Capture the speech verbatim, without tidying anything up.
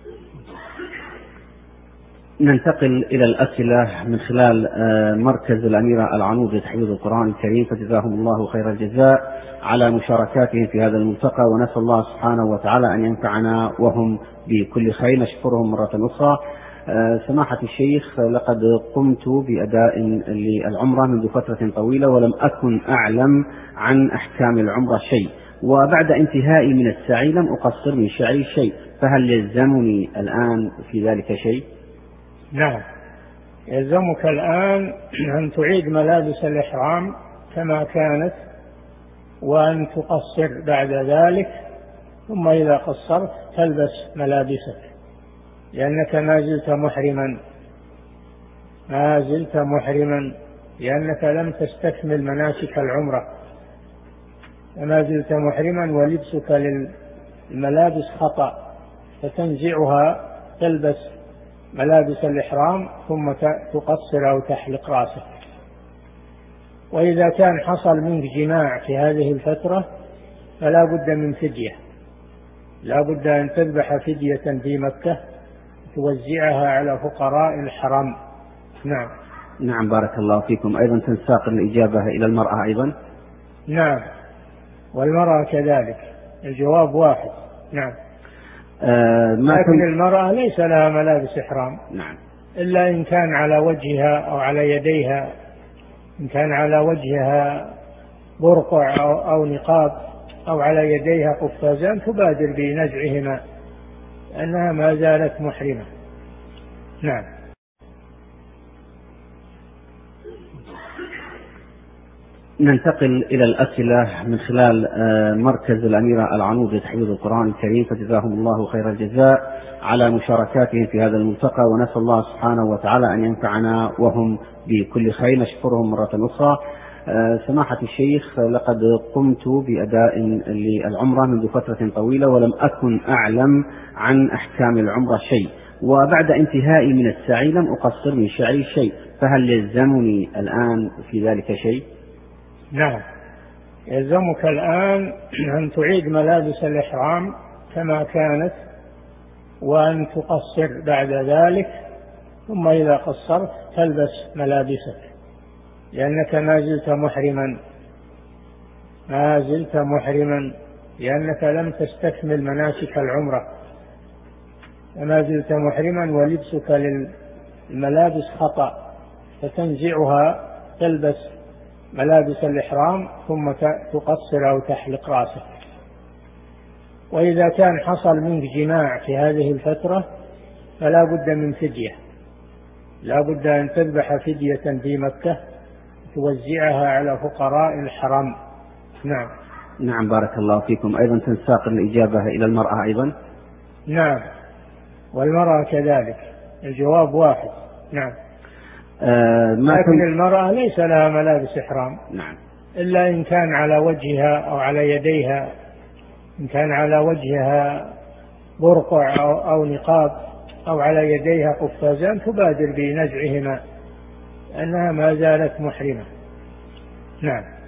ننتقل إلى الأسئلة من خلال مركز الأميرة العنود لتحفيظ القرآن الكريم، فجزاهم الله خير الجزاء على مشاركاتهم في هذا الملتقى، ونسأل الله سبحانه وتعالى أن ينفعنا وهم بكل خير. نشكرهم مرة أخرى. سماحة الشيخ، لقد قمت بأداء للعمرة منذ فترة طويلة ولم أكن أعلم عن أحكام العمرة شيء، وبعد انتهائي من السعي لم أقصر من شعري شيء، فهل يلزمني الآن في ذلك شيء؟ نعم، يلزمك الآن أن تعيد ملابس الإحرام كما كانت، وأن تقصر بعد ذلك، ثم إذا قصرت تلبس ملابسك، لأنك ما زلت محرما ما زلت محرما لأنك لم تستكمل مناسك العمرة، ما زلت محرما، ولبسك للملابس خطأ، فتنزعها تلبس ملابس الإحرام ثم تقصر أو تحلق رأسك. وإذا كان حصل منك جماع في هذه الفترة فلا بد من فدية، لا بد أن تذبح فدية في مكة توزعها على فقراء الحرم. نعم. نعم، بارك الله فيكم. أيضا تنساق الإجابة إلى المرأة أيضا؟ نعم، والمرأة كذلك، الجواب واحد. نعم. آه لكن المرأة ليس لها ملابس إحرام. نعم. إلا إن كان على وجهها أو على يديها، إن كان على وجهها برقع أو, أو نقاب، أو على يديها قفازان، تبادر بنزعهما لأنها ما زالت محرمة. نعم. ننتقل إلى الأسئلة من خلال مركز الأميرة العنود لتحفيظ القرآن الكريم، فجزاهم الله خير الجزاء على مشاركاتهم في هذا الملتقى، ونسأل الله سبحانه وتعالى أن ينفعنا وهم بكل خير. نشكرهم مرة أخرى. سماحة الشيخ، لقد قمت بأداء للعمرة منذ فترة طويلة ولم أكن أعلم عن أحكام العمرة شيء، وبعد انتهائي من السعي لم أقصر من شعري شيء، فهل يلزمني الآن في ذلك شيء؟ نعم، يلزمك الآن أن تعيد ملابس الإحرام كما كانت، وأن تقصر بعد ذلك، ثم إذا قصرت تلبس ملابسك، لأنك ما زلت محرما ما زلت محرما لأنك لم تستكمل مناسك العمرة، ما زلت محرما، ولبسك للملابس خطأ، فتنزعها تلبس ملابس الإحرام ثم تقصر أو تحلق رأسك. وإذا كان حصل منك جماع في هذه الفترة فلا بد من فدية، لا بد أن تذبح فدية في مكة توزعها على فقراء الحرم. نعم. نعم، بارك الله فيكم. أيضا تنساق الإجابة إلى المرأة أيضا؟ نعم، والمرأة كذلك، الجواب واحد. نعم. آه لكن المرأة ليس لها ملابس إحرام. نعم. إلا إن كان على وجهها أو على يديها، إن كان على وجهها برقع أو, أو نقاب، أو على يديها قفازان، تبادر بنزعهما لأنها ما زالت محرمة. نعم.